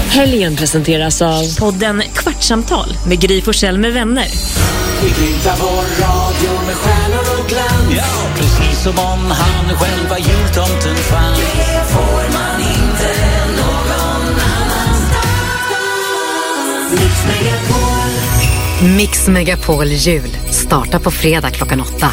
Helgen presenteras av podden Kvartsamtal med Gry Forssell med vänner. Vi glimtar vår radio med stjärnor och glans. Ja, precis som om han själv var jultomten fanns. Det får man inte någon annanstans. Mix Megapol. Mix Megapol jul startar på fredag klockan 8.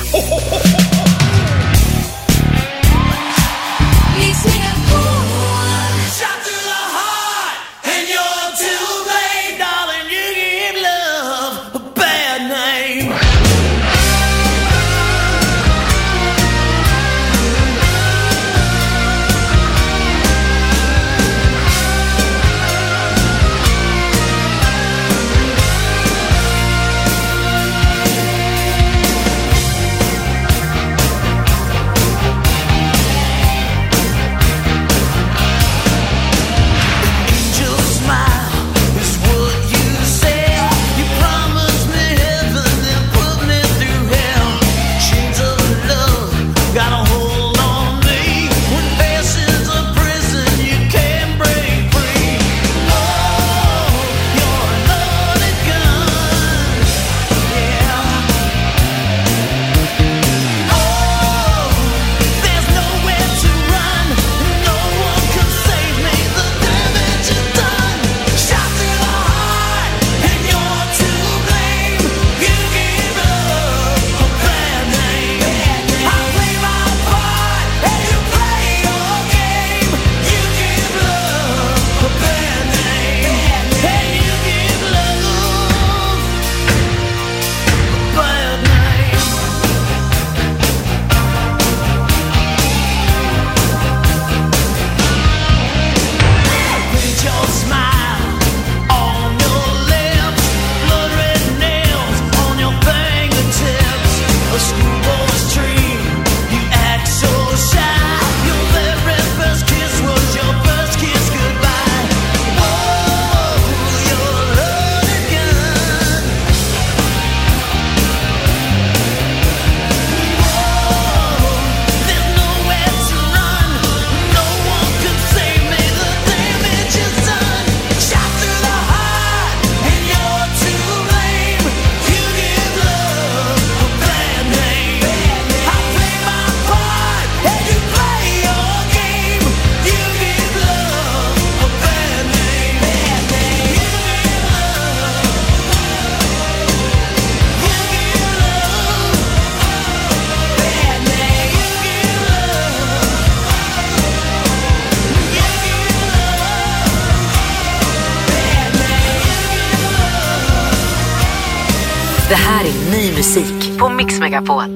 Det här är ny musik på Mix Megapol.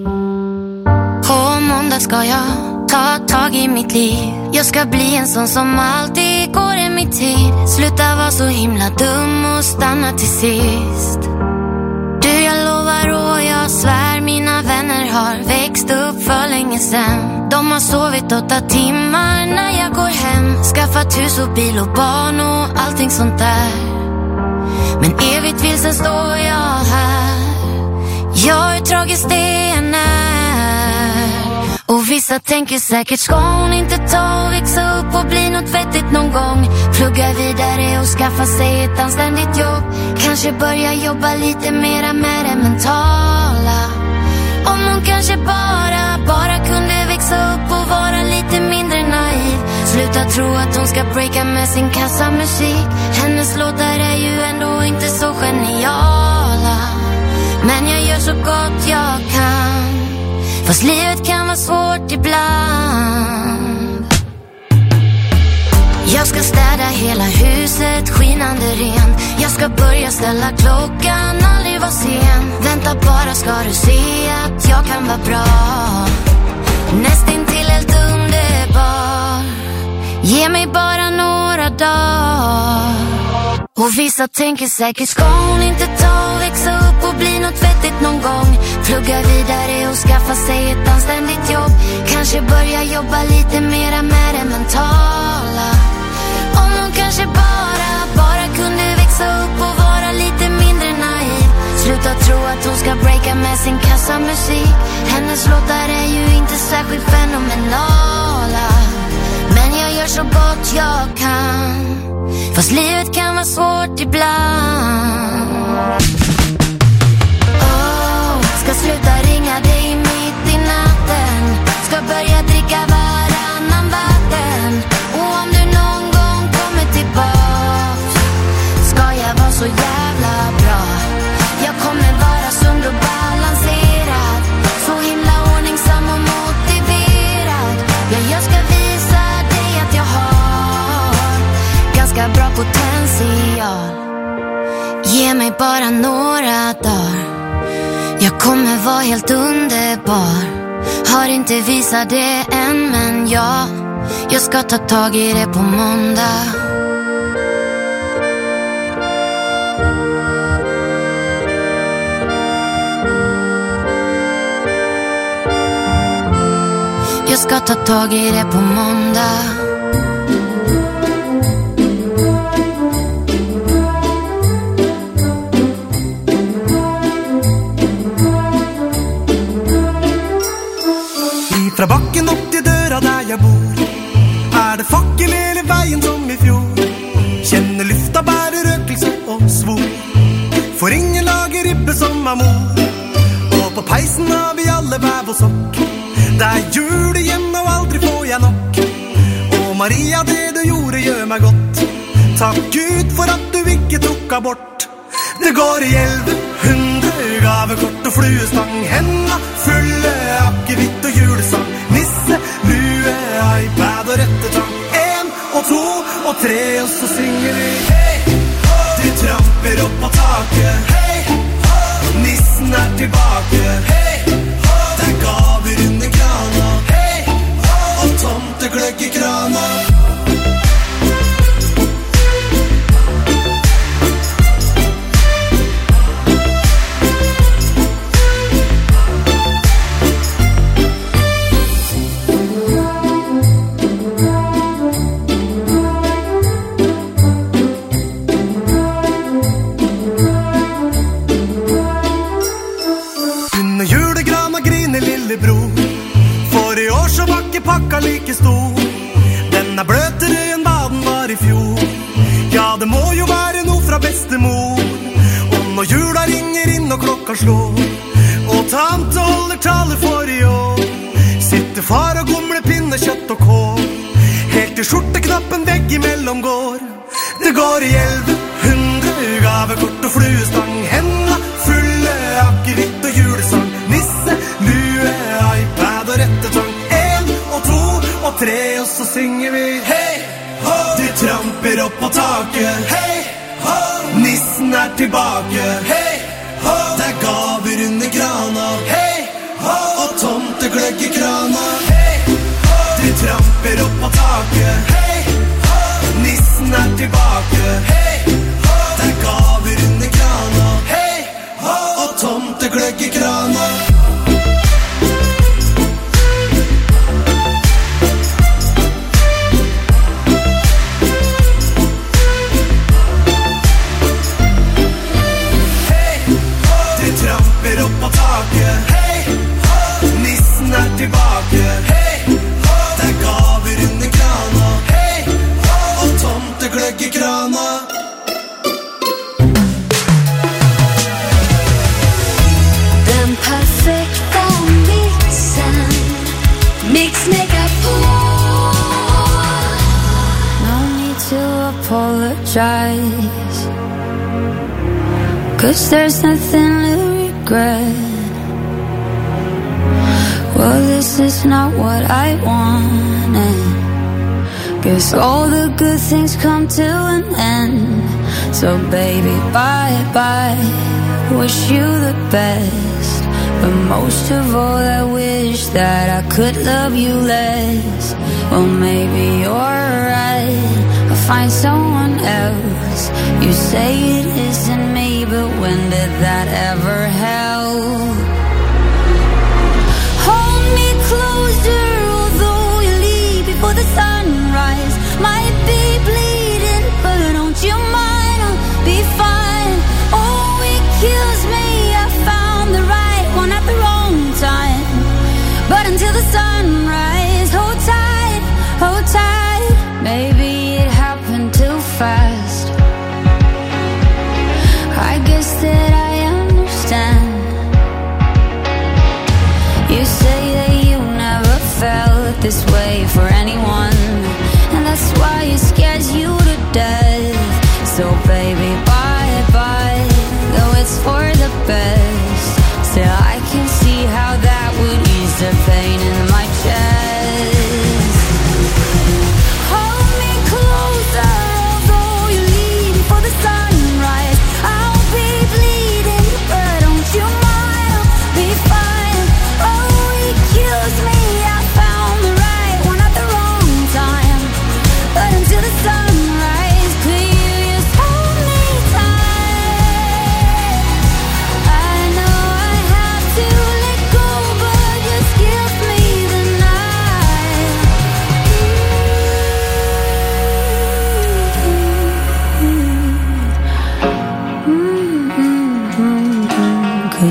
På måndag ska jag ta tag i mitt liv. Jag ska bli en sån som alltid går i mitt tid. Sluta vara så himla dum och stanna till sist. Du, jag lovar och jag svär, mina vänner har växt upp för länge sedan. De har sovit 8 timmar när jag går hem. Skaffat hus och bil och barn och allting sånt där. Men evigt vilsen står jag här. Jag är tragiskt det än är. Och vissa tänker säkert, ska hon inte ta och växa upp och bli något vettigt någon gång? Plugga vidare och skaffa sig ett anständigt jobb. Kanske börja jobba lite mera med det mentala. Om hon kanske bara kunde växa upp och vara lite mindre naiv. Sluta tro att hon ska breaka med sin kassamusik. Hennes låtar är ju ändå inte så geniala. Men jag gör så gott jag kan. Fast livet kan vara svårt ibland. Jag ska städa hela huset skinande ren. Jag ska börja ställa klockan, aldrig vara sen. Vänta bara ska du se att jag kan vara bra. Nästintill helt underbar. Ge mig bara några dagar. Och vissa tänker säkert, ska hon inte ta och växa upp och bli något vettigt någon gång? Plugga vidare och skaffa sig ett anständigt jobb. Kanske börja jobba lite mera med det mentala. Om hon kanske bara kunde växa upp och vara lite mindre naiv. Sluta tro att hon ska breaka med sin kassamusik. Hennes låtar är ju inte särskilt fenomenala. Men jag gör så gott jag kan. Fast livet kan vara svårt ibland. Ska sluta ringa dig mitt i natten. Ska börja dricka varannan vatten. Och om du någon gång kommer tillbaks, ska jag vara så jävla bra. Jag kommer vara sund och balanserad, så himla ordningsam och motiverad. Ja, jag ska visa dig att jag har ganska bra potential. Ge mig bara några dagar, jag kommer vara helt underbar. Har inte visat det än, men jag ska ta tag i det på måndag. Jag ska ta tag i det på måndag. Fra bakken opp til døra der jeg bor, det fakkel hele veien som i fjor. Kjenner lufta bærer røkelse og svor, for ingen lager ribbe som er mor. Og på peisen har vi alle bæv og sokk. Det er jul igjen og aldri får jeg nok. Og Maria, det du gjorde gjør meg godt. Takk Gud for at du ikke tok abort. Det går i 1100 gavekort og fluestang, hendene fulle akevitt og julesang. Nisse, lue, iPad og rettetang. 1 og 2 og 3, og så synger vi hei, de tramper opp på taket. Hei, nissen er tilbake. Hei, det er gaver under krana. Hei, og tomtegløgg i krana. Pakka like stor, den er bløtere enn hva den var i fjor. Ja, det må jo være noe fra bestemor. Og når jula ringer inn og klokka slår, og tante holder taler for i år, sitter far og gomler pinnekjøtt og kål, helt til skjorteknappen vegg imellom går. Det går i 1100 gavekort og fluestang, hendene fulle akevitt og julesang. Nisse, lue, iPad og rettetang. 3, og så synger vi hei, ho, de tramper opp på taket. Hei, ho, nissen er tilbake. Hei, ho, det er gaver under krana. Hei, ho, og tomtegløgg i krana. Hei, ho, de tramper opp på taket. Hei, ho, nissen er tilbake. Hei, ho, det er gaver under krana. Hei, ho, og tomtegløgg i krana. Hei, nissen er tilbake. Hei, det er gaver under krana. Hei, og tomtegløgg i krana. Den perfekta mixen, Mix Megapol. No need to apologize, 'cause there's nothing to regret. Well, this is not what I wanted. Guess all the good things come to an end. So baby, bye-bye, wish you the best. But most of all, I wish that I could love you less. Well, maybe you're right, I'll find someone else. You say it isn't me, but when did that ever help? Hold me closer, although you leave before the sunrise. Might be bleeding, but don't you mind, I'll be fine. Oh, it kills me, I found the right one at the wrong time. But until the sunrise, hold tight, hold tight. Maybe it happened too fast.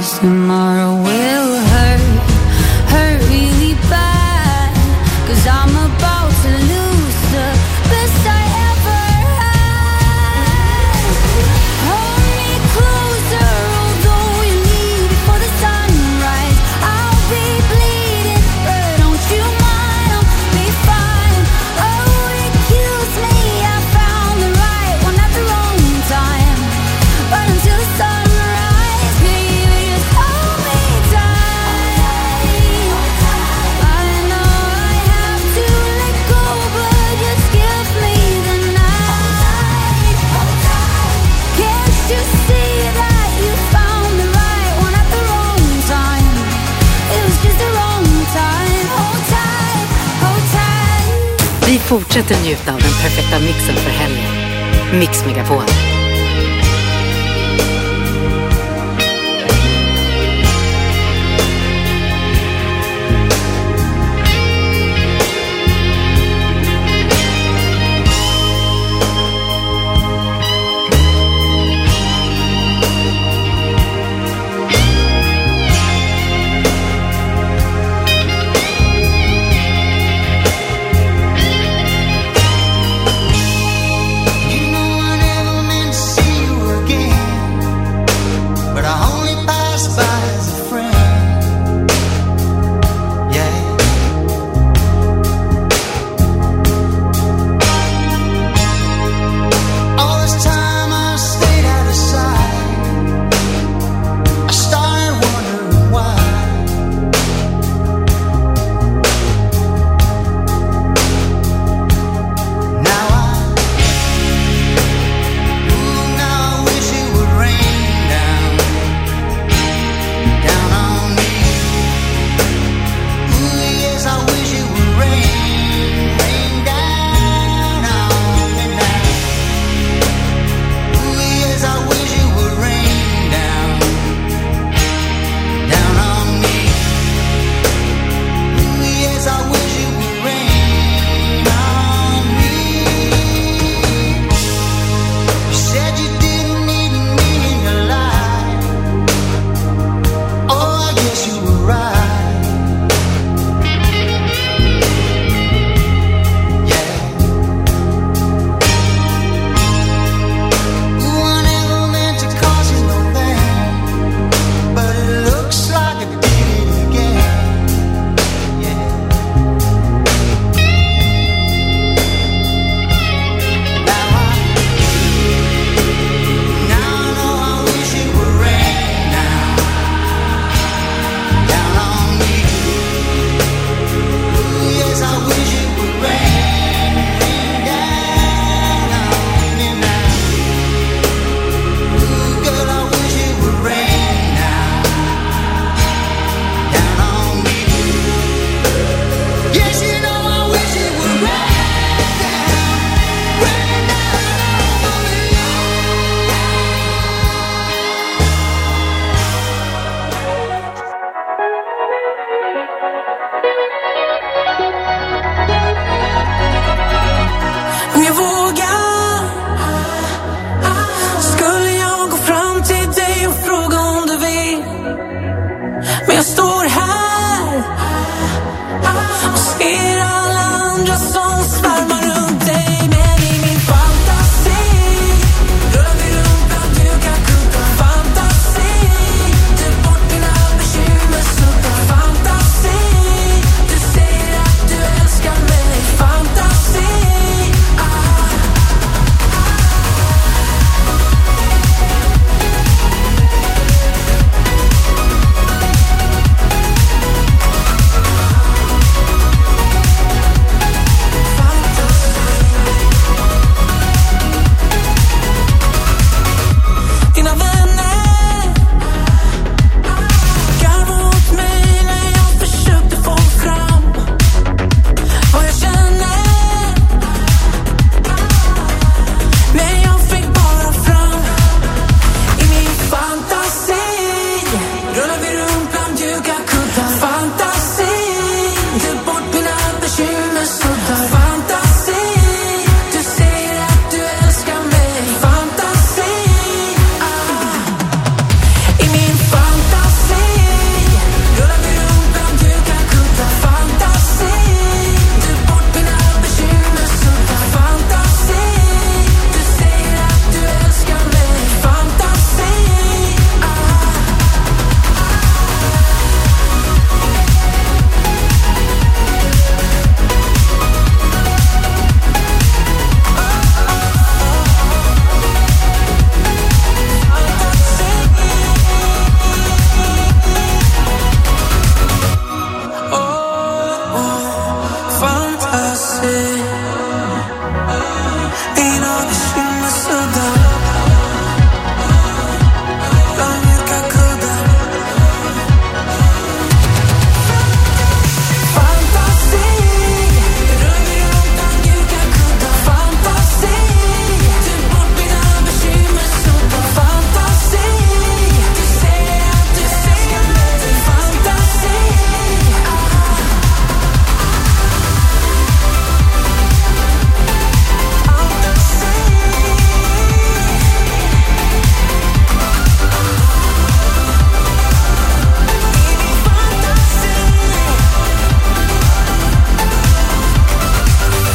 'cause tomorrow will hurt really bad, 'cause I'm about to lose the best I ever had. Hold me closer, although you leave before the sunrise. I'll be bleeding, but don't you mind, I'll be fine. Oh, it kills me, I found the right one at the wrong time. But until the sunrise, baby, just hold me tight. I know I have to let go, but just give me the night. Can't you see that you found the right one at the wrong time? It was just the wrong time. Hold tight, hold tight. Vi fortsätter njuta av den perfekta mixen för helgen. Mix Megapol. You know I never meant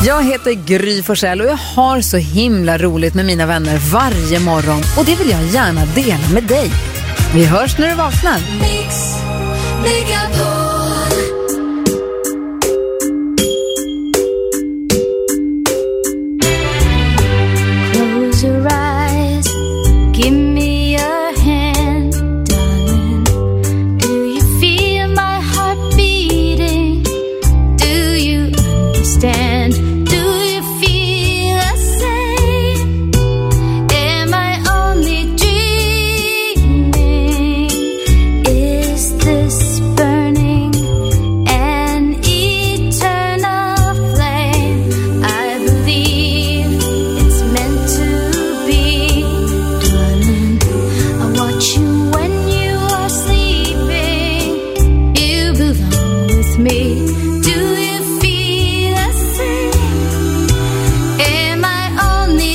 Jag heter Gry Forssell och jag har så himla roligt med mina vänner varje morgon. Och det vill jag gärna dela med dig. Vi hörs när du vaknar. Close your eyes, give me your hand, darling. Do you feel my heart beating? Do you understand? Do you feel the same? Am I only dreaming? Is this burning an eternal flame? I believe it's meant to be, darling. I watch you when you are sleeping. You belong with me. Do you feel the same? Am I only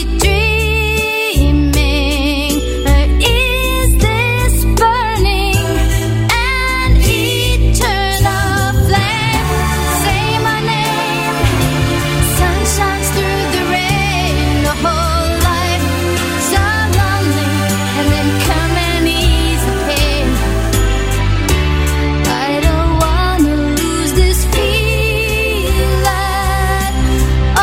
dreaming? Or is this burning an eternal flame? Say my name. Sun shines through the rain. The whole life so lonely, and then come and ease the pain. I don't wanna lose this feeling. Oh.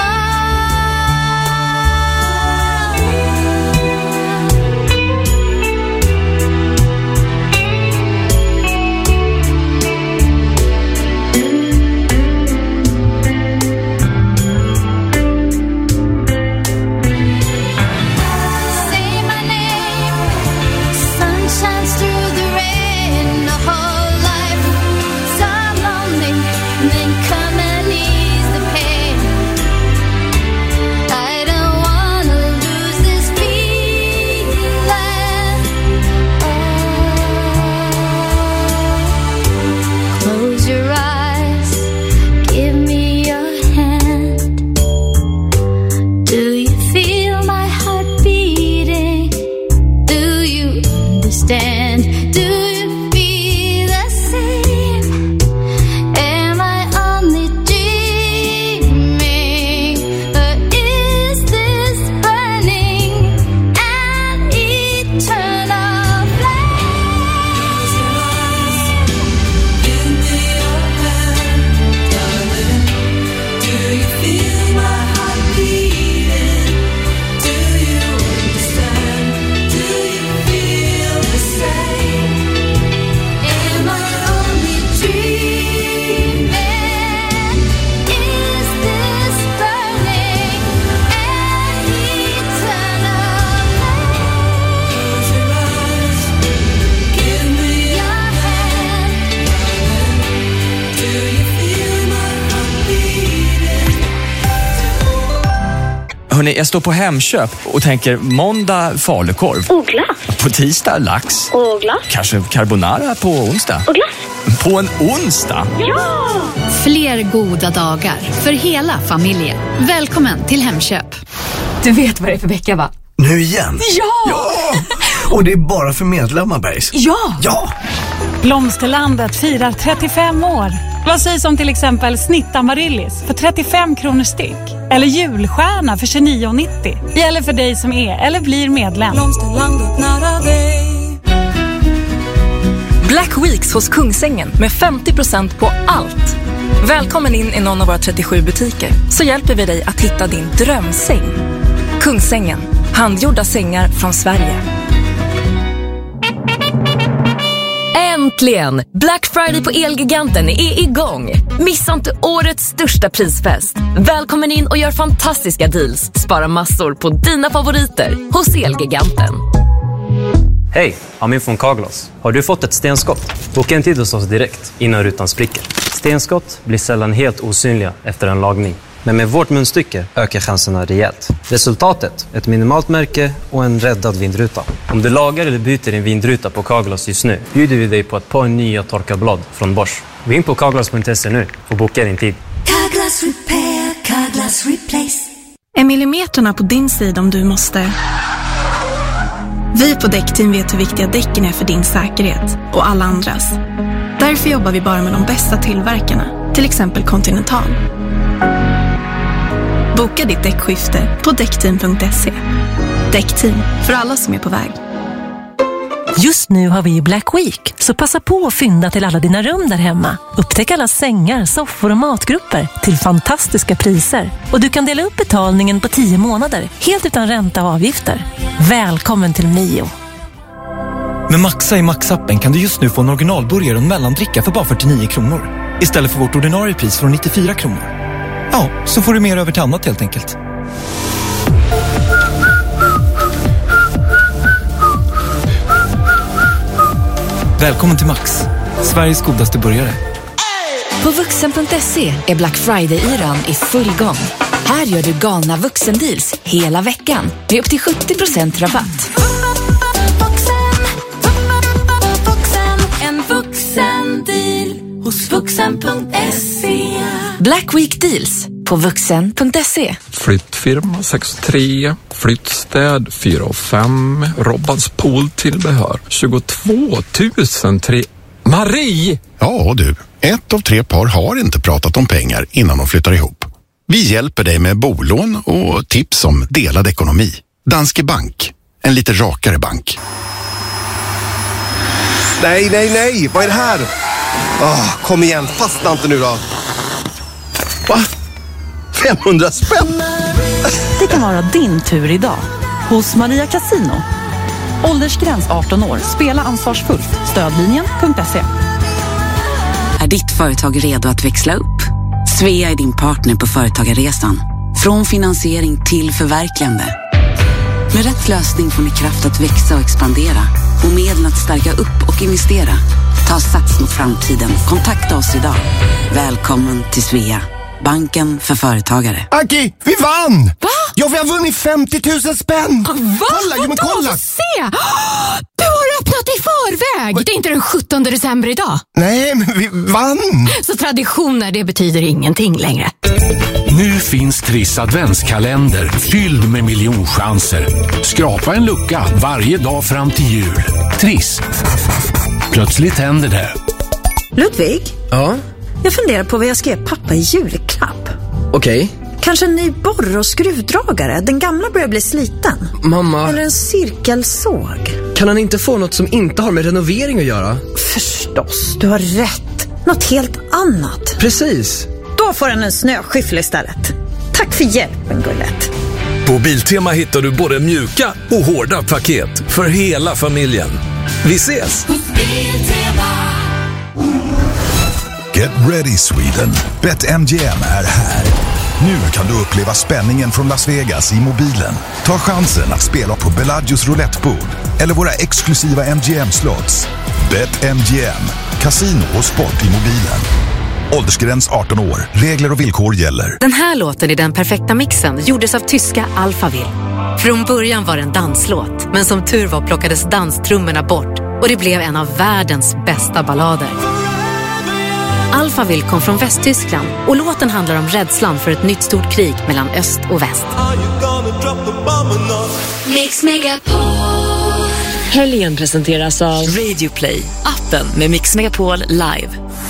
Say my name. Sun shines through the rain. The whole life so lonely, and then come and ease the pain. I don't wanna lose this feeling. Oh. Close your eyes, give me your hand. Do you feel my heart beating? Do you understand? Do you feel the same? Am I only dreaming? Or is this burning an eternal flame? Give me your hand, darling. Do you feel my heart beating? Do you understand? Do you feel the same? Am I only dreaming? Is this burning an eternal flame? Give me your hand. Do you feel my heart beating? Hörrni, jag står på Hemköp och tänker måndag falukorv. Och glass. På tisdag lax. Och glass. Kanske carbonara på onsdag. Och glass. På en onsdag? Ja! Fler goda dagar för hela familjen. Välkommen till Hemköp. Du vet vad det är för vecka, va? Nu igen? Ja! Och det är bara för medlemmar, Bergs. Ja! Blomsterlandet firar 35 år. Vad sägs om till exempel snitt amaryllis för 35 kronor styck? Eller julstjärna för 29,90? Gäller för dig som är eller blir medlem. Blomsterlandet nära dig. Black Weeks hos Kungsängen med 50% på allt. Välkommen in i någon av våra 37 butiker så hjälper vi dig att hitta din drömsäng. Kungsängen, handgjorda sängar från Sverige. Äntligen! Black Friday på Elgiganten är igång. Missa inte årets största prisfest. Välkommen in och gör fantastiska deals. Spara massor på dina favoriter hos Elgiganten. Hej, Amin från Carglass. Har du fått ett stenskott? Boka en tid hos oss direkt innan rutan spricker. Stenskott blir sällan helt osynliga efter en lagning. Men med vårt munstycke ökar chanserna rejält. Resultatet, ett minimalt märke och en räddad vindruta. Om du lagar eller byter en vindruta på Carglass just nu bjuder vi dig på ett par nya torkarblad från Bosch. Gå in på carglass.se nu och boka din tid. Carglass repair, Carglass replace. Är millimeterna på din sida om du måste? Vi på Däckteam vet hur viktiga däcken är för din säkerhet och alla andras. Därför jobbar vi bara med de bästa tillverkarna, till exempel Continental. Boka ditt däckskifte på däckteam.se. Däckteam, för alla som är på väg. Just nu har vi Black Week, så passa på att fynda till alla dina rum där hemma. Upptäck alla sängar, soffor och matgrupper till fantastiska priser. Och du kan dela upp betalningen på 10 månader, helt utan ränta och avgifter. Välkommen till Mio. Med Maxa i Max-appen kan du just nu få en originalburgare och en mellandricka för bara 49 kronor. Istället för vårt ordinarie pris från 94 kronor. Ja, så får du mer över till annat helt enkelt. Välkommen till Max, Sveriges godaste burgare. På vuxen.se är Black Friday-yran i full gång. Här gör du galna vuxendeals hela veckan med upp till 70% rabatt. En vuxendeal hos vuxen.se. Black Week Deals på vuxen.se. Flyttfirma 63, flyttstäd 4 och 5, Robbans pooltillbehör 22 003. Marie! Ja du, 1 av 3 par har inte pratat om pengar innan de flyttar ihop. Vi hjälper dig med bolån och tips om delad ekonomi. Danske Bank, en lite rakare bank. Nej, vad är det här? Kom igen, fastna inte nu då. Va? 500 spänn? Det kan vara din tur idag hos Maria Casino. Åldersgräns 18 år. Spela ansvarsfullt. Stödlinjen.se. Är ditt företag redo att växla upp? Svea är din partner på företagarresan. Från finansiering till förverkligande. Med rätt lösning får ni kraft att växa och expandera. Och medel att stärka upp och investera. Ta sats mot framtiden. Kontakta oss idag. Välkommen till Svea. Banken för företagare. Anki, vi vann! Va? Ja, vi har vunnit 50 000 spänn! Va? Kolla! Få se! Du har öppnat i förväg! Det är inte den 17 december idag. Nej, men vi vann! Så traditioner, det betyder ingenting längre. Nu finns Triss adventskalender fylld med miljonchanser. Skrapa en lucka varje dag fram till jul. Triss. Plötsligt händer det. Ludvig? Ja? Jag funderar på vad jag ska ge pappa i julklapp. Okej. Kanske en ny borr- och skruvdragare. Den gamla börjar bli sliten. Mamma. Eller en cirkelsåg. Kan han inte få något som inte har med renovering att göra? Förstås, du har rätt. Något helt annat. Precis. Då får han en snöskyffel istället. Tack för hjälpen, gullet. På Biltema hittar du både mjuka och hårda paket för hela familjen. Vi ses! Get ready Sweden. BetMGM är här. Nu kan du uppleva spänningen från Las Vegas i mobilen. Ta chansen att spela på Bellagio's roulettebord eller våra exklusiva MGM-slots. BetMGM. Casino och sport i mobilen. Åldersgräns 18 år. Regler och villkor gäller. Den här låten i den perfekta mixen gjordes av tyska Alphaville. Från början var det en danslåt, men som tur var plockades danstrummorna bort och det blev en av världens bästa ballader. Alphaville kom från Västtyskland och låten handlar om rädslan för ett nytt stort krig mellan öst och väst. Mix Megapol. Helgen presenteras av Radio Play, appen med Mix Megapol live.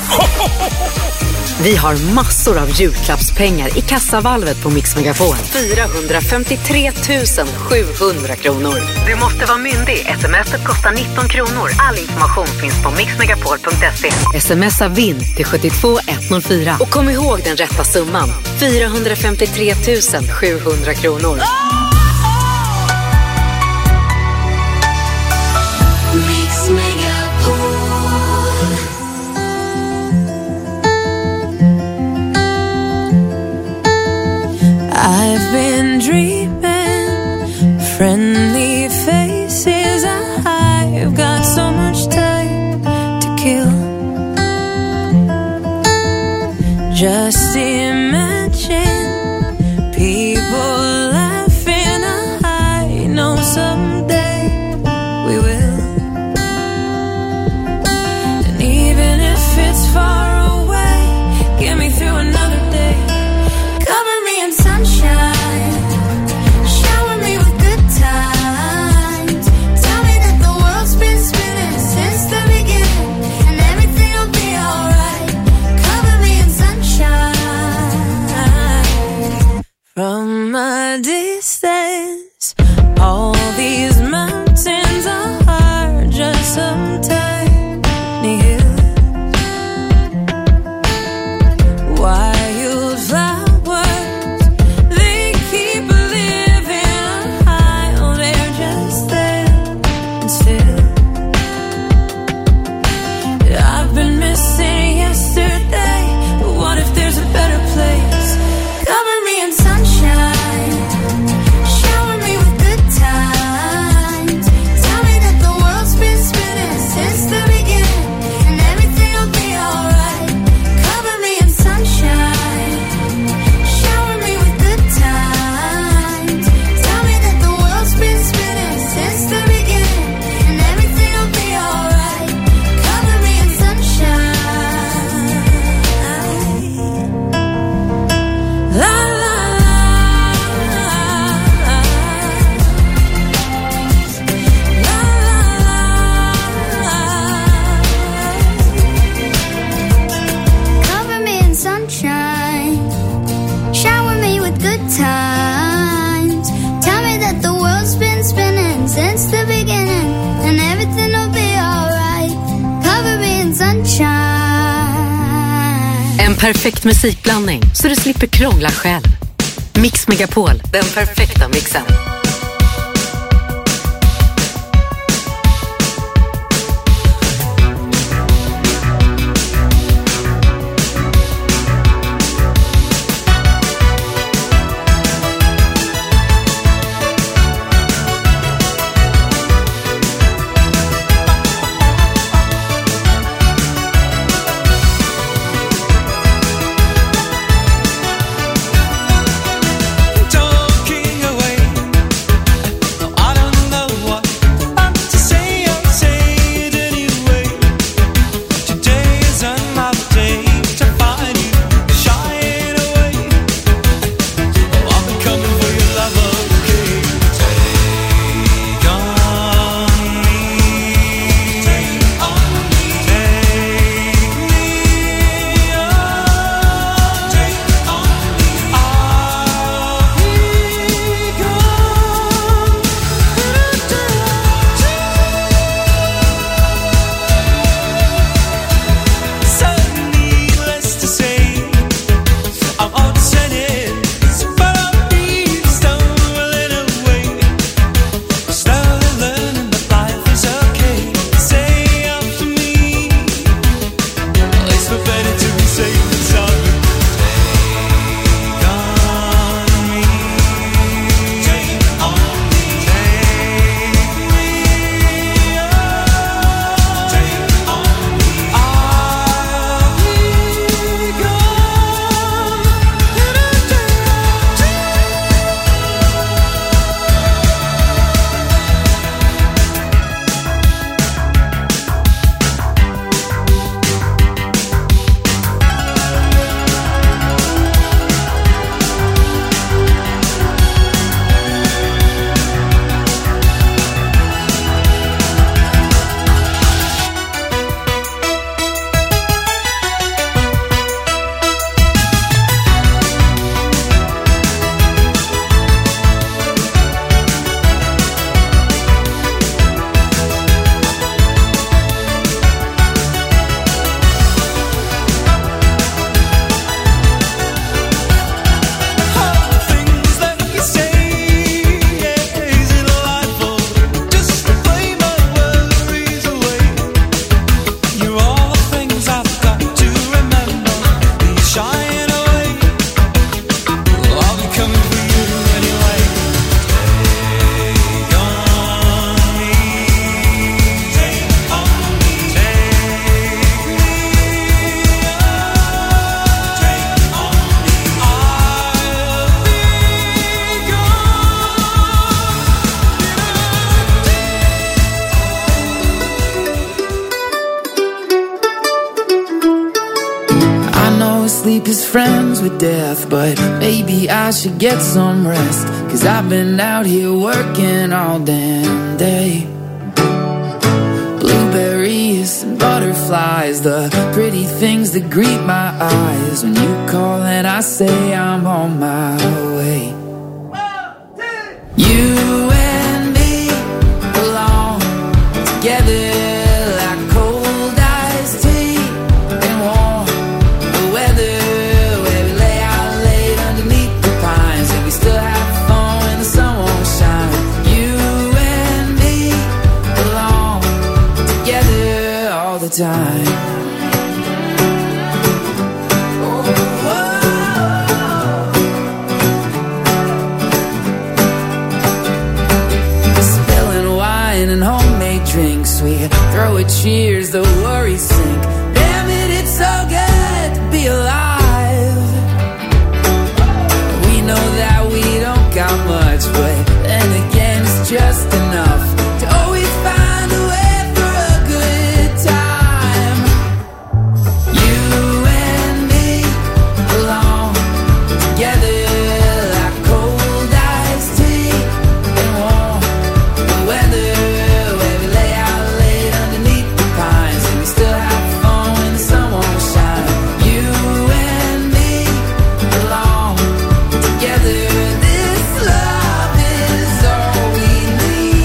Vi har massor av julklappspengar i kassavalvet på Mix Megapol. 453 700 kronor. Du måste vara myndig. SMS-et kostar 19 kronor. All information finns på mixmegapol.se. Smsa vinn till 72 104. Och kom ihåg den rätta summan. 453 700 kronor. Mix Megapol. I've been dreaming friendly faces. I've got so much time to kill. Just imagine people laughing. I know someday we will. And even if it's far away, get me through another day. Cover me in sunshine, shower me with good times. Tell me that the world's been spinning since the beginning, and everything will be alright. Cover me in sunshine, from En perfekt musikblandning så du slipper krångla själv. Mix Megapol, den perfekta mixen. sleep is friends with death, but maybe I should get some rest, 'cause I've been out here working all damn day. Blueberries and butterflies, the pretty things that greet my eyes when you call and I say I'm on my way. You and me belong together like cold iced tea and warm the weather, where we lay out late underneath the pines and we still have fun when the sun won't shine. You and me belong together all the time. And homemade drinks, we throw a cheers, the worries sink. Damn it, it's so good to be alive. We know that we don't got much, but then again it's just enough to always find a way for a good time. You and me belong together like cold iced tea and warm the weather. This love is all we need.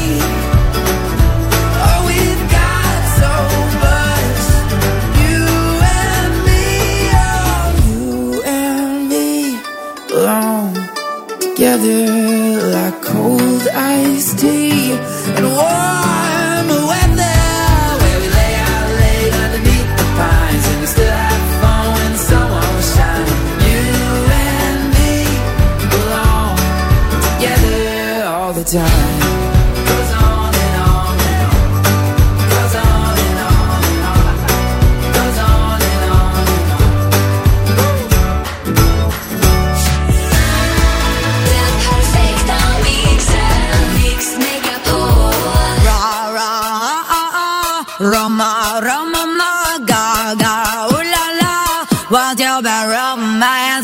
Roma, gaga, ooh la la, what's your bad romance?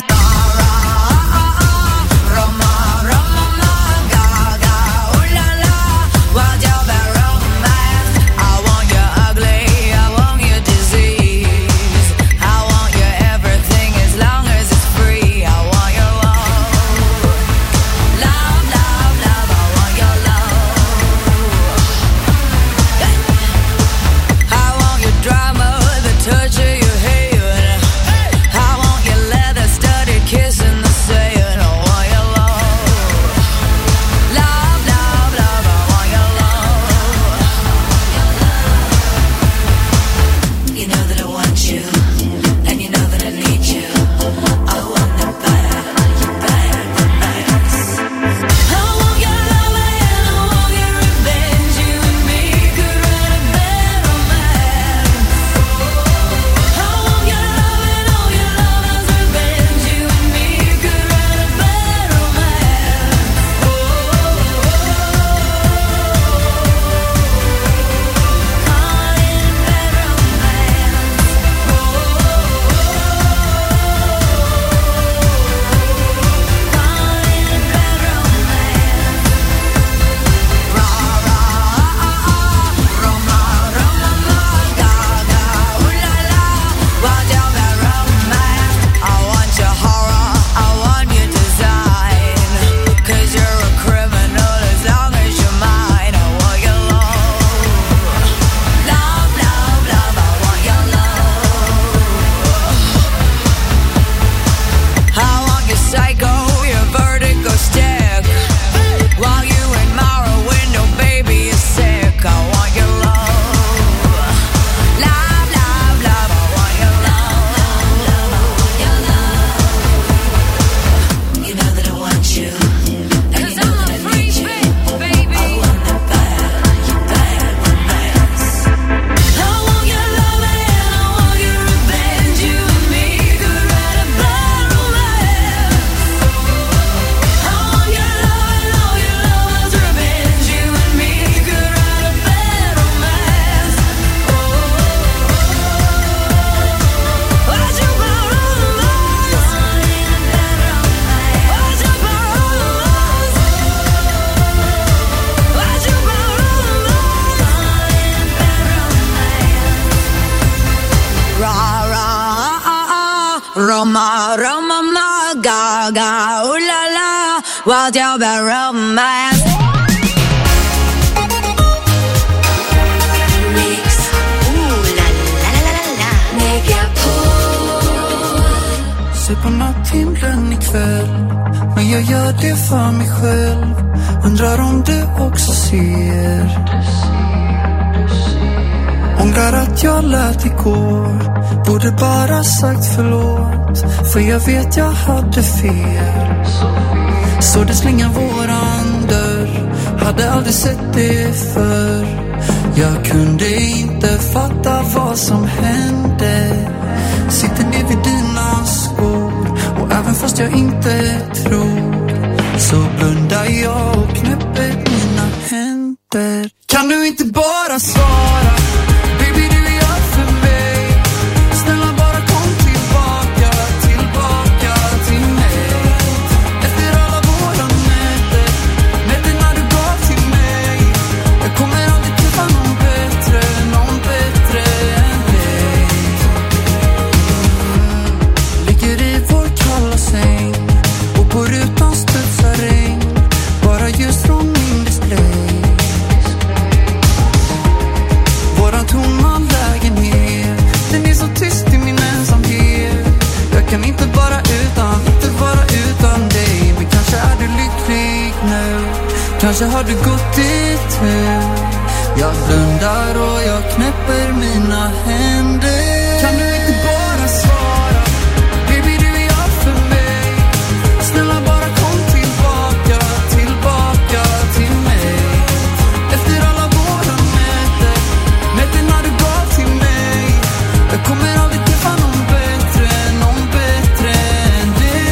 Roma, Roma, gaga, ooh la la, what's your bad romance? Mix, ooh la la la la la, Megapol. Se på natthimlen ikväll, men jag gör det för mig själv. Undrar om du också ser. Ångrar att jag lät igår, borde bara sagt förlåt, för jag vet jag hade fel. Så det slingar våran dörr, hade aldrig sett det förr. Jag kunde inte fatta vad som hände. Sitter ner vid dina skor, och även fast jag inte tror, så blundar jag och knäpper mina händer. Kan du inte bara svara? Kanske har du gått dit nu. Jag blundar och jag knäpper mina händer. Kan du inte bara svara? Baby, du är allt för mig. Snälla bara kom tillbaka, tillbaka till mig. Efter alla våra nätterna du gav till mig. Jag kommer aldrig träffa någon bättre än dig.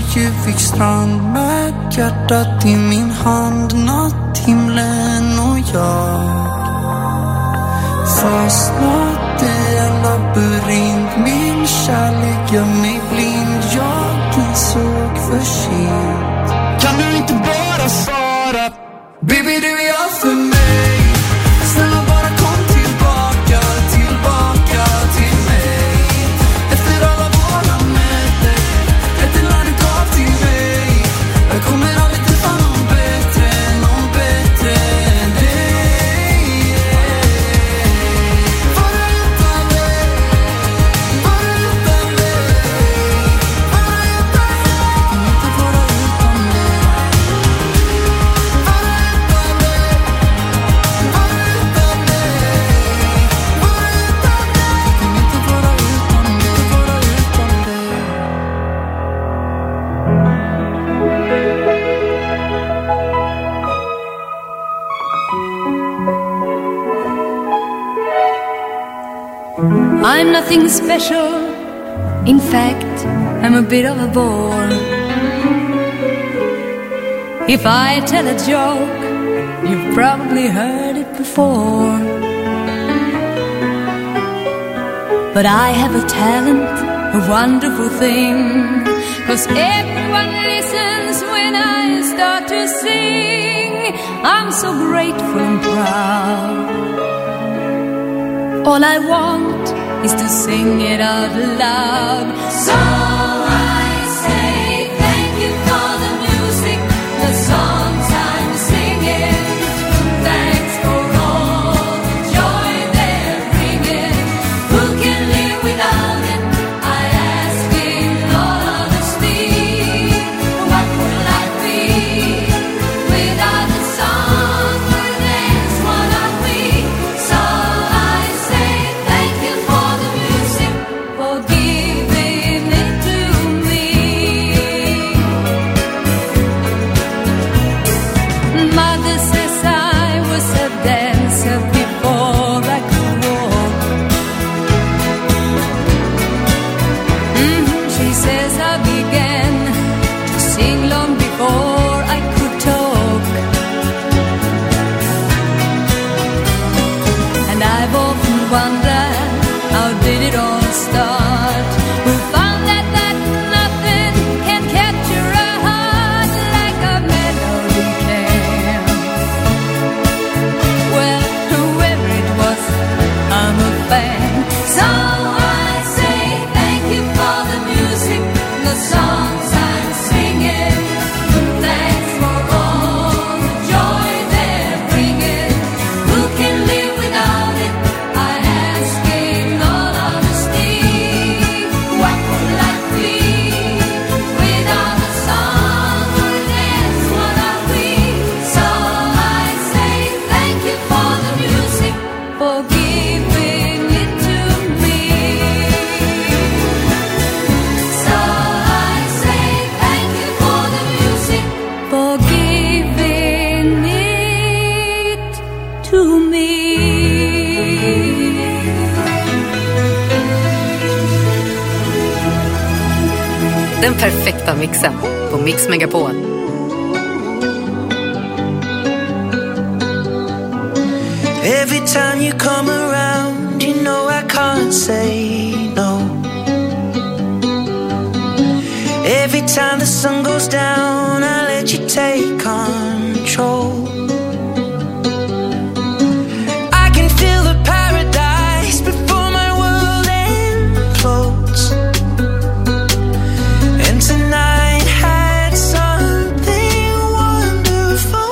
Juvikstrand med hjärtat i min hand, natt, himlen och jag. Fastnat i en labyrint, min kärlek gör mig blind. Jag insåg för sent. Kan du inte bara svara? Baby, du är allt för mig. Snälla bara kom tillbaka, tillbaka till mig. Efter alla våra möten, efter när du gav till mig. Jag kommer aldrig träffa någon bättre än dig. Bara utan dig, bara utan dig, bara utan dig. Kan inte vara utan dig. Bara utan dig, bara utan dig, bara utan dig. Kan inte vara utan dig, vara utan dig. I'm nothing special. In fact, I'm a bit of a bore. If I tell a joke, you've probably heard it before. But I have a talent, a wonderful thing. 'Cause everyone listens when I start to sing. I'm so grateful and proud. All I want is to sing it out loud. So I say thank you for the music, the songs I'm singing. Thanks for all the joy they're bringing. Who can live without it? I ask in all honesty. What would life be without the song? Where there's one of me. So I say thank you for the music, for giving it to me. Mother says I was a dancer before I could walk. She says I began to sing long before I could talk. And I've often wondered, how did it all start? Who found that nothing can capture a heart like a melody can? Well, whoever it was, I'm a fan. So I say thank you for the music, the songs I'm singing. Thanks for all the joy they're bringing. Who can live without it? I ask in all honesty. What would life be without a song? Or there's one of we. So I say thank you for the music, for giving it to me. So I say thank you for the music, for giving it to me. Den perfekta mixen på Mix Megapol. Every time you come around, you know I can't say no. Every time the sun goes down, I let you take control. I can feel the paradise before my world implodes. And tonight had something wonderful.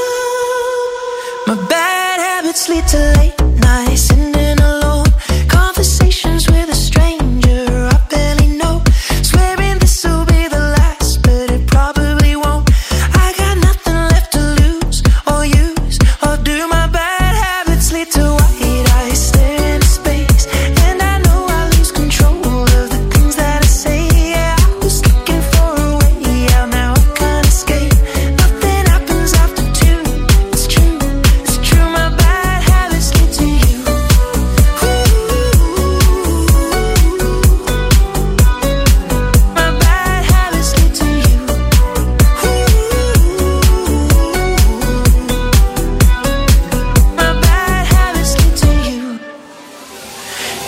My bad habits lead to late nights, sitting alone. Conversations with a stranger I barely know. Swearing this'll be the last, but it probably won't. I got nothing left to lose.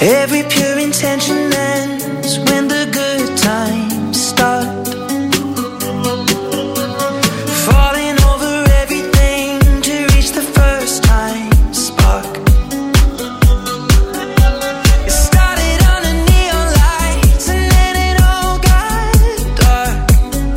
Every pure intention ends when the good times start. Falling over everything to reach the first time spark. It started under neon lights and then it all got dark.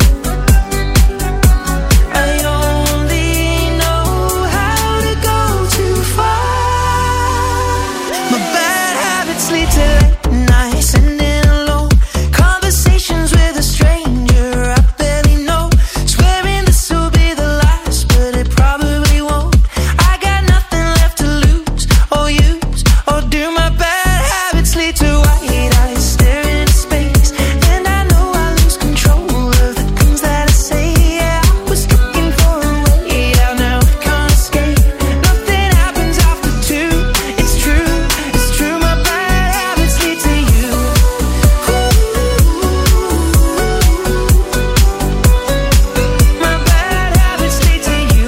I only know how to go too far. My bad habits lead to late nights and then alone conversations with a stranger I barely know. Swearing this will be the last, but it probably won't. I got nothing left to lose or use, or do my bad habits lead to white eyes staring into space? And I know I lose control of the things that I say. Yeah, I was looking for a way out, now I can't escape. Nothing happens after two. It's true, my bad habits lead to you. My bad habits lead to you.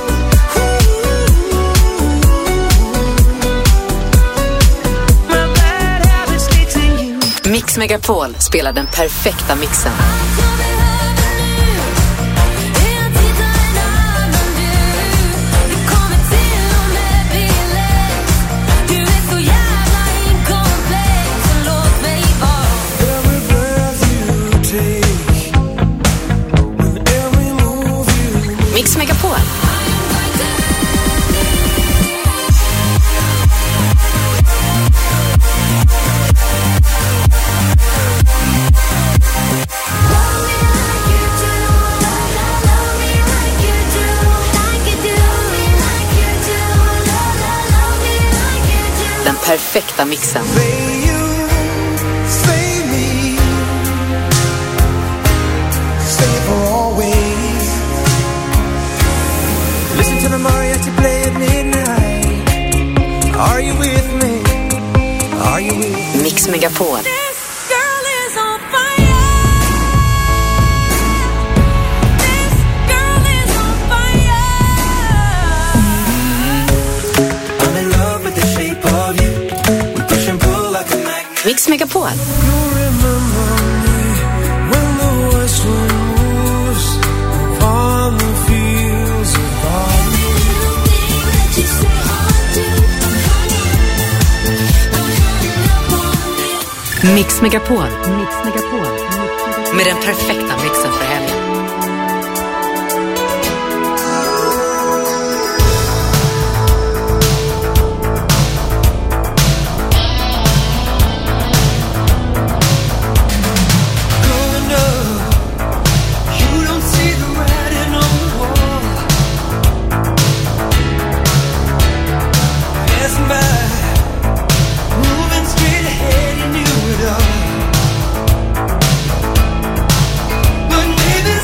My bad habits lead to you. Mix Megapol spelar den perfekta mixen. Mix Megapol. Den perfekta mixen. Listen to the mariachi play at midnight. Are you with me? Are you with me? Mix Megapol. Mix Megapol. Mix Megapol. Mix Megapol. Med den perfekta mixen för helgen. But maybe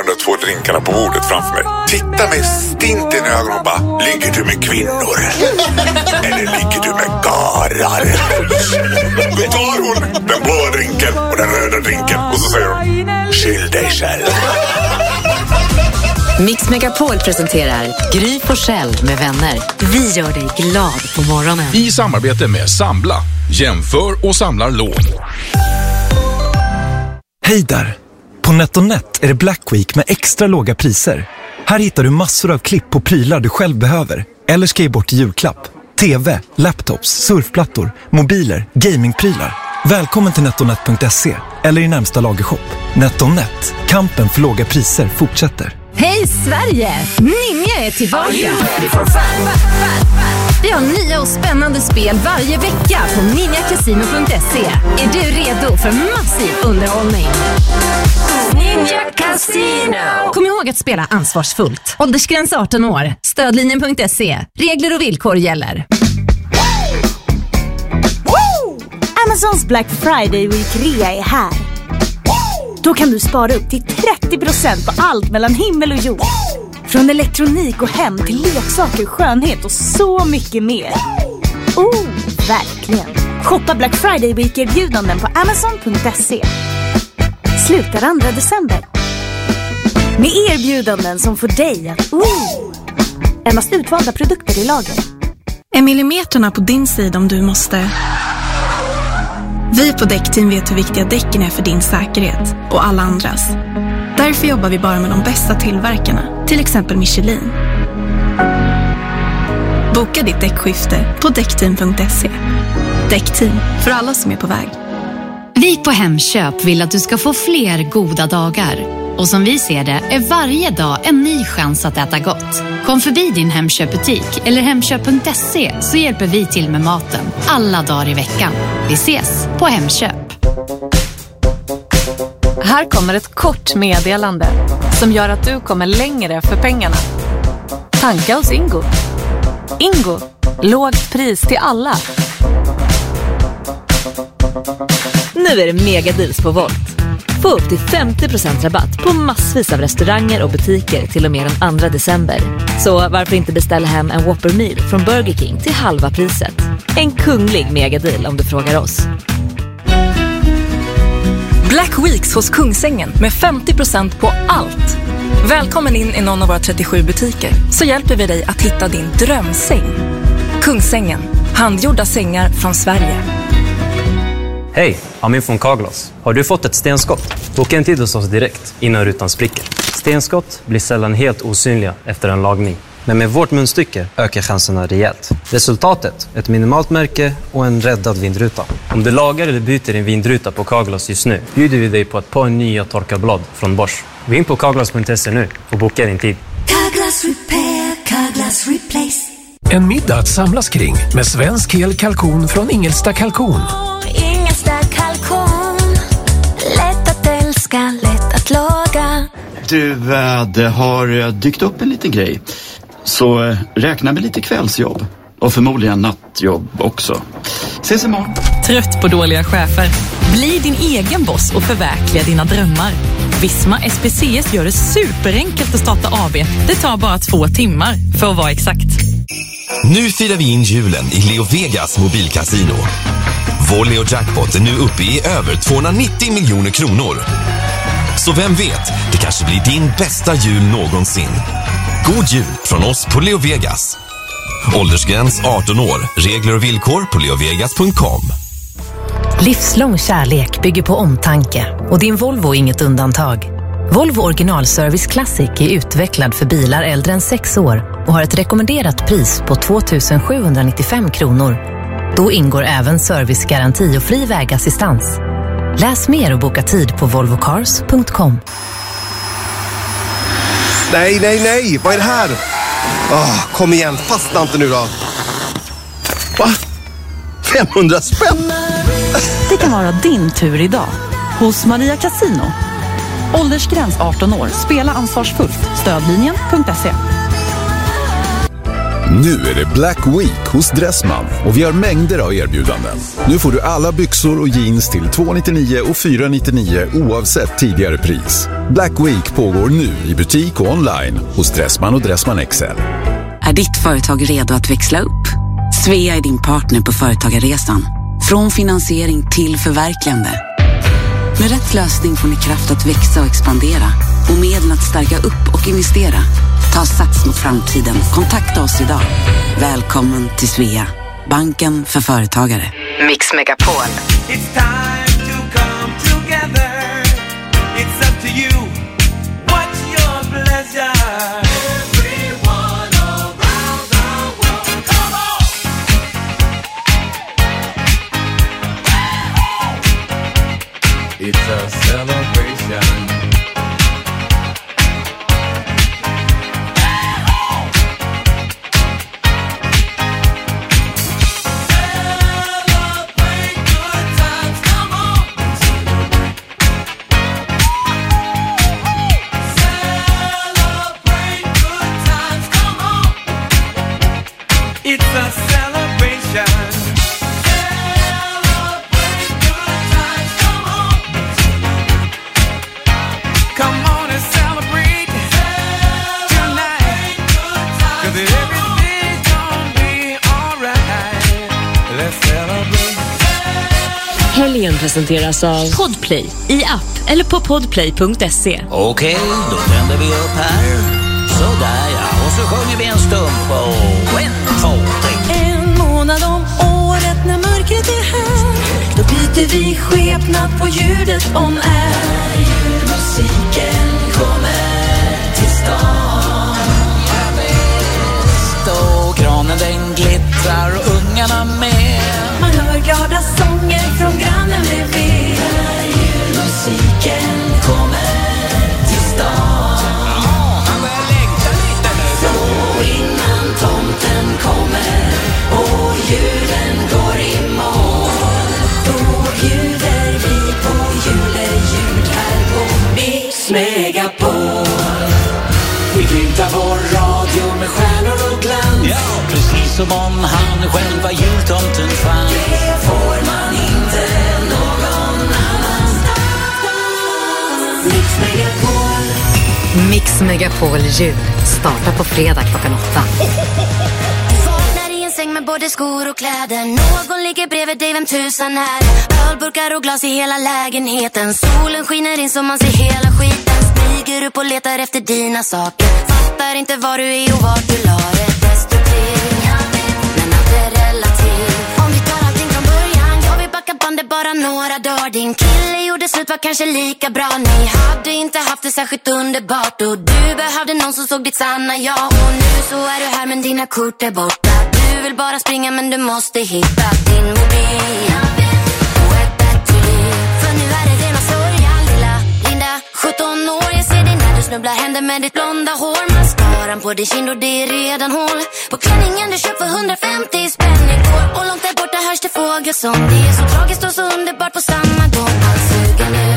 där 2 drinkarna på bordet framför mig. Titta med stint i ögonen och bara, ligger du med kvinnor? Eller ligger du med garar? Då tar hon den blå drinken och den röda drinken och så säger hon, skyll dig själv. Mix Megapol presenterar Gry Forssell med vänner. Vi gör dig glad på morgonen. I samarbete med Sambla. Jämför och samlar lån. Hej där! På NetOnNet är det Black Week med extra låga priser. Här hittar du massor av klipp på prylar du själv behöver. Eller ska ge bort i julklapp. TV, laptops, surfplattor, mobiler, gamingprylar. Välkommen till netonet.se eller i närmsta lagershop. NetOnNet. Kampen för låga priser fortsätter. Hej Sverige! Ninja är tillbaka! Vi har nya och spännande spel varje vecka på ninjakasino.se. Är du redo för massiv underhållning? Ninja Casino! Kom ihåg att spela ansvarsfullt. Åldersgräns 18 år. Stödlinjen.se. Regler och villkor gäller. Amazons Black Friday Week Rea är här. Då kan du spara upp till 30% på allt mellan himmel och jord. Från elektronik och hem till leksaker, skönhet och så mycket mer. Verkligen. Shoppa Black Friday Week-erbjudanden på Amazon.se. Slutar 2 december. Med erbjudanden som får dig att endast utvalda produkter i lager. Är millimeterna på din sida om du måste? Vi på Däckteam vet hur viktiga däcken är för din säkerhet och alla andras. Därför jobbar vi bara med de bästa tillverkarna, till exempel Michelin. Boka ditt däckskifte på däckteam.se. Däckteam, för alla som är på väg. Vi på Hemköp vill att du ska få fler goda dagar. Och som vi ser det är varje dag en ny chans att äta gott. Kom förbi din Hemköpbutik eller hemköp.se så hjälper vi till med maten alla dagar i veckan. Vi ses på Hemköp. Här kommer ett kort meddelande som gör att du kommer längre för pengarna. Tanka hos Ingo. Ingo, lågt pris till alla. Nu är det megadeals på Volt. Få upp till 50% rabatt på massvis av restauranger och butiker till och med den 2 december. Så varför inte beställa hem en Whopper Meal från Burger King till halva priset? En kunglig megadeal om du frågar oss. Black Weeks hos Kungsängen med 50% på allt. Välkommen in i någon av våra 37 butiker så hjälper vi dig att hitta din drömsäng. Kungsängen, handgjorda sängar från Sverige. Hej, Amin från Carglass. Har du fått ett stenskott? Boka en tid hos oss direkt innan rutan spricker. Stenskott blir sällan helt osynliga efter en lagning. Men med vårt munstycke ökar chanserna rejält. Resultatet, ett minimalt märke och en räddad vindruta. Om du lagar eller byter din vindruta på Carglass just nu bjuder vi dig på ett par nya torkarblad från Bosch. Gå in på carglass.se nu och boka din tid. Carglass Repair, Carglass Replace. En middag att samlas kring med svensk hel kalkon från Ingelsta kalkon. Ingelsta kalkon, lätt att älska, lätt att laga. Du, det har dykt upp en liten grej. Så räkna med lite kvällsjobb. Och förmodligen nattjobb också. Ses imorgon. Trött på dåliga chefer? Bli din egen boss och förverkliga dina drömmar. Visma SPCS gör det superenkelt att starta AB. Det tar bara 2 timmar för att vara exakt. Nu firar vi in julen i Leo Vegas mobilkasino. Volley och jackpot är nu uppe i över 290 miljoner kronor. Så vem vet, det kanske blir din bästa jul någonsin. God jul från oss på Leo Vegas. Åldersgräns 18 år. Regler och villkor på leovegas.com. Livslång kärlek bygger på omtanke och din Volvo är inget undantag. Volvo Originalservice Classic är utvecklad för bilar äldre än 6 år och har ett rekommenderat pris på 2 795 kronor. Då ingår även servicegaranti och fri vägassistans. Läs mer och boka tid på volvocars.com. Nej, vad är det här? Kom igen, fastna inte nu då. Va? 500 spänn? Det kan vara din tur idag hos Maria Casino. Åldersgräns 18 år. Spela ansvarsfullt. Stödlinjen.se. Nu är det Black Week hos Dressman och vi har mängder av erbjudanden. Nu får du alla byxor och jeans till 299 och 499 oavsett tidigare pris. Black Week pågår nu i butik och online hos Dressman och Dressman XL. Är ditt företag redo att växla upp? Svea är din partner på företagarresan. Från finansiering till förverkligande. Med rätt lösning får ni kraft att växa och expandera och medel att stärka upp och investera. Ta sats mot framtiden. Kontakta oss idag. Välkommen till Svea, banken för företagare. Mix Megapol. It's time to come together. It's up to you. What's your pleasure? Everyone around the world, come on! It's a celebration. It's a celebration. Celebrate good times, come on. Come on and celebrate tonight. 'Cause everything's gonna be alright. Let's celebrate. Helgen presenteras av Podplay i app eller på podplay.se. Okej, då tänder vi upp här. Sådär ja, och så sjunger vi en stump och 1, 2, 3. En månad om året när mörkret är här, då byter vi skepnad på ljudet om är. Julmusiken kommer till stan. Ja, visst, och granen den glittrar och ungarna med. Man hör glada sånger från grannen bredvid. Julmusiken kommer till stan. Så innan tomten kommer och julen går i mål, då bjuder vi på juleljud här på Mix Megapol. Vi pyntar vår radio med stjärnor och glans. Ja, precis som om han själv var jultomten fanns. Det får man inte någon annanstans. Mix Megapol. Mix Megapol jul startar på fredag klockan 8. Vaknar i en säng med både skor och kläder. Någon ligger bredvid dig, vem tusan är. Ölburkar och glas i hela lägenheten. Solen skiner in så man ser hela skiten. Smyger upp och letar efter dina saker. Fattar inte var du är och vart du la det. Destruktiv, men allt är relativt. Om vi tar allting från början, jag vill backa bandet bara några dagar. Din kille gjorde slut, var kanske lika bra. Ni hade inte haft det särskilt underbart. Och du behövde någon som såg ditt sanna jag. Och nu så är du här men dina kort är borta. Du vill bara springa men du måste hitta din mobil och ett bättre liv. För nu är det rena sörjan, lilla Linda, 17 år. Jag ser dig när du snubblar händer med ditt blonda hår. Mascaran på din kind och det är redan hål på klänningen du köpt för 150 spänn igår. Och långt där borta hörs det fågelsång. Det är så tragiskt och så underbart på samma gång. Allt suger nu.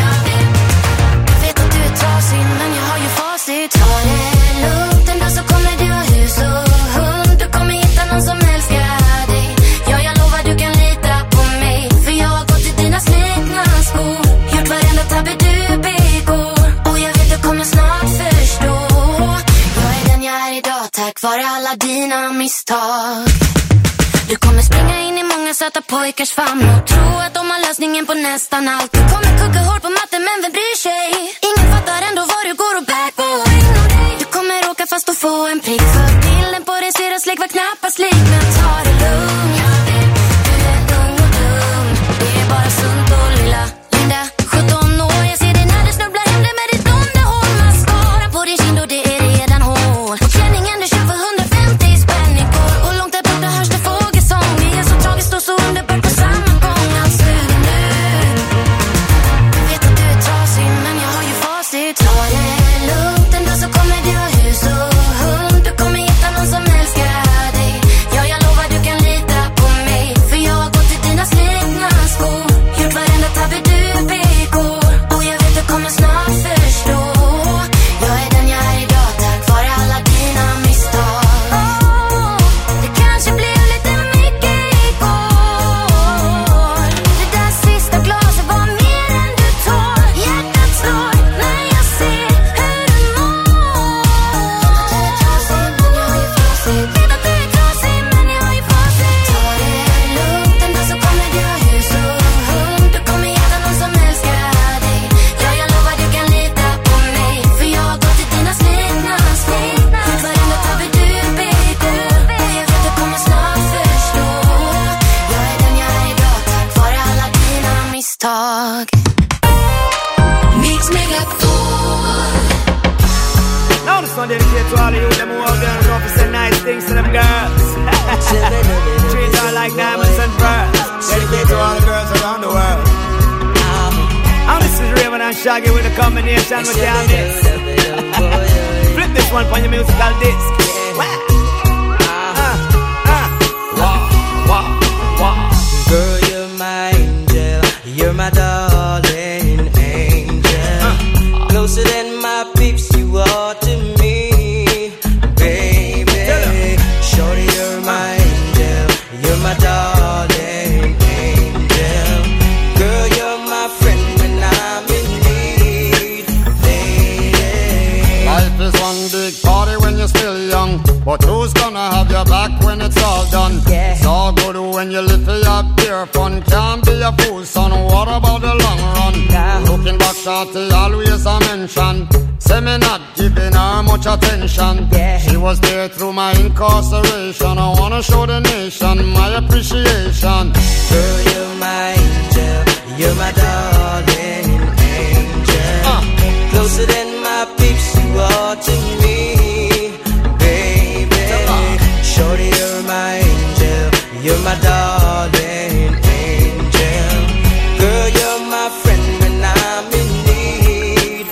Jag vet att du är trasig men jag har ju facit. Ta det lugnt, en dag så kommer du ha hus och hund. Du kommer hitta någon som älskar dig. Ja, jag lovar du kan lita på mig. För jag har gått i dina slitna skor. Gjort varenda tabbe du begår. Och jag vet du kommer snart förstå. Jag är den jag är idag tack vare alla dina misstag. Du kommer springa in i många söta pojkars famn och tro att de har lösningen på nästan allt. Du kommer kucka hår på matten men vem bryr sig? Ingen fattar ändå var du går och bär på. Du kommer åka fast och få en prick. För bilden på dig ser en släck var knappast lik. Men ta det lugnt, du är ung och dum. Det är bara sunt och lilla Linda, 17 år. Jag ser dig när du snubblar händer med ditt blonda hår. Mascara på din kind och det är redan hål på klänningen du köpt för 150 spänn igår. Och långt där borta hörs det fågelsång. Det är så tragiskt och så underbart på samma gång. Allt suger nu. Jag vet att du är trasig men jag har ju facit. Ta det lugnt, en dag så kommer du ha hus och hund. Du kommer hitta någon som älskar dig. Ja, jag lovar du kan Shaggy with a combination with your mix. Flip this one on your musical disc. Girl, you're my angel, you're my darling angel. Closer than my peeps, you are to me, baby. Shorty, you're my angel, you're my darling angel. Girl, you're my friend when I'm in need, lady. Life is one big party when you're still young, but who's gonna have your back when it's all done? Yeah. It's all good when you live for your pure fun. Can't be a fool, son, what about the long run? Yeah. Looking back, shorty, always a mention. Say me not giving her much attention. Yeah. She was there through my incarceration. I wanna show the nation my appreciation. Girl, you're my angel, you're my darling angel. Closer than my peeps, you are to me, baby. Shorty, you're my angel, you're my darling angel. Girl, you're my friend when I'm in need,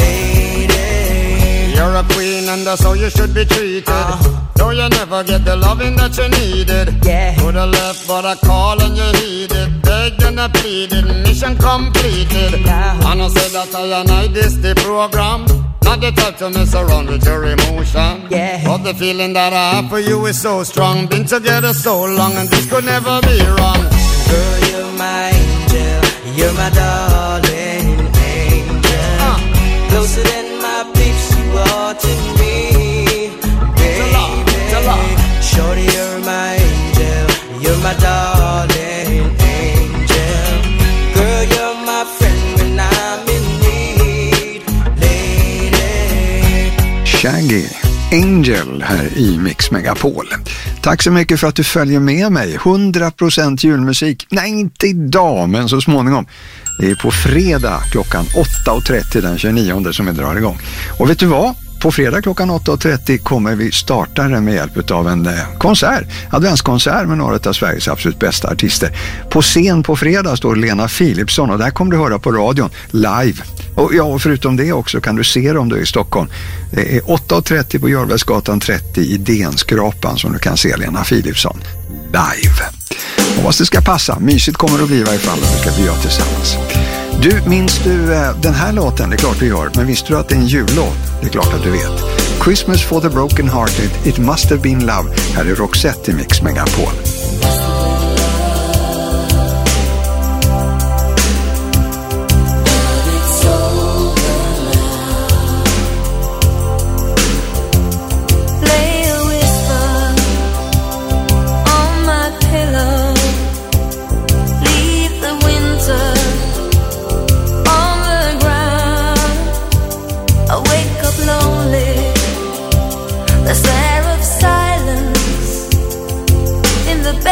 lady. You're a queen and that's how you should be treated. Though you never get the loving that you needed. Yeah. Could have left but I called and you heeded. Begged and I pleaded, mission completed. And I said that I this the program. Not the type to mess around with your emotion. Yeah. But the feeling that I have for you is so strong. Been together so long and this could never be wrong. Girl, you're my angel, you're my darling angel. Closer than my peeps, you are to me, baby. Shorty, you're my angel, you're my darling angel. Girl, you're my friend when I'm in need, lady. Shaggy, Angel här i Mix Megapol. Tack så mycket för att du följer med mig. 100% julmusik. Nej, inte idag, men så småningom. Det är på fredag klockan 8.30 den 29 som vi drar igång. Och vet du vad? På fredag klockan 8.30 kommer vi starta den med hjälp av en konsert, adventskonsert med några av Sveriges absolut bästa artister. På scen på fredag står Lena Philipsson och där kommer du höra på radion live. Och förutom det också kan du se dem då i Stockholm. Det är 8.30 på Jörväsgatan 30 i Denskrapan som du kan se Lena Philipsson live. Och vad det ska passa, mysigt kommer det att bli i varje fall och det ska vi göra tillsammans. Du, minns du den här låten? Det är klart du gör. Men visste du att det är en jullåt? Det är klart att du vet. Christmas for the broken hearted, it must have been love. Här är Roxette i Mix Megapol. The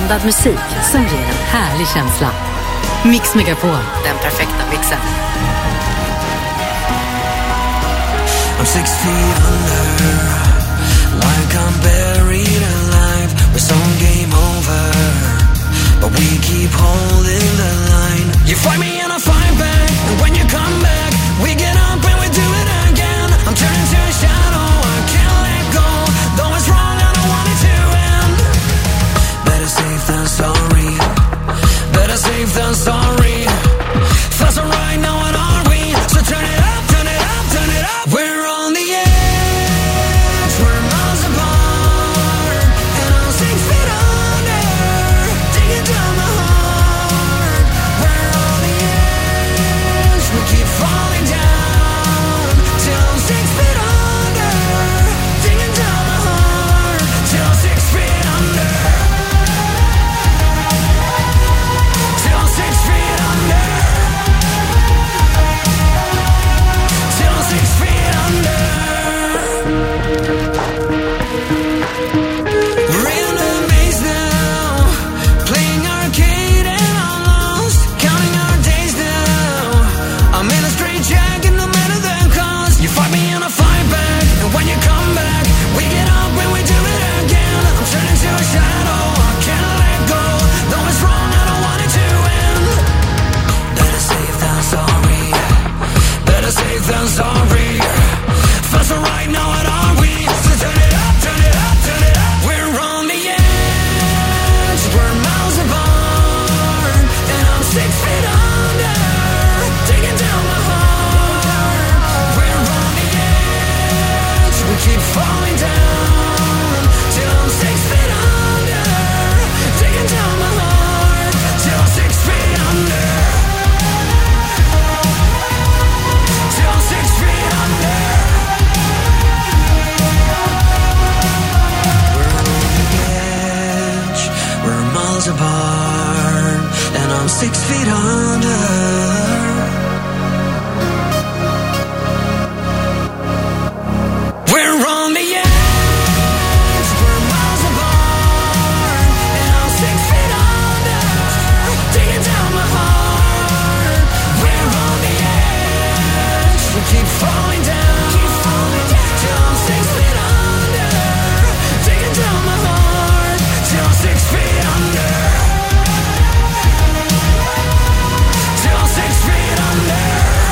Blandad musik som ger en härlig känsla. Mix Megapol, den perfekta mixen. I'm 6 feet under, like I'm buried alive. With some game over, but we keep holding the line. You fight me and I fight back, and when you come back, we get up and we do it again. I'm turning to a shadow, I can't let go. Though it's wrong, I don't want it to end. Better safe than sorry, better safe than sorry. Feels alright now, what are we? So turn it up, turn it up, turn it up. We're on the edge, we're miles apart, and I'm 6 feet under, digging down my heart. We're on the edge, we keep falling down, till I'm 6 feet under, digging down my heart, till I'm 6 feet under, till I'm 6 feet under, till I'm 6 feet under. We're in the maze now, playing arcade and I'm lost, counting our days now. I'm in a straight jacket no matter the cost. You fight me and I fight back, and when you come back, we get up and we do it again. I'm turning to a shadow, I can't let go. Though it's wrong, I don't want it to end. Better safe than sorry, better safe than sorry. Feels alright now, what are we? So turn it up, turn it up, turn it up. We're on the edge, we're miles apart, and I'm 6 feet under, digging down my heart. We're on the edge, we keep falling down, till I'm 6 feet under, digging down my heart, till I'm 6 feet under, till I'm 6 feet under. We're miles apart, and I'm 6 feet under. We're on the edge, we're miles apart, and I'm 6 feet under, digging down my heart. We're on the edge, we keep falling down, till I'm 6 feet under, digging down my heart, till I'm 6 feet under, till I'm 6 feet under,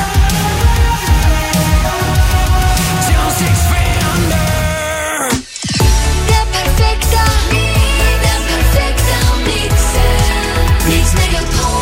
till I'm 6 feet under. Den perfekta mixen. Mix Megapol.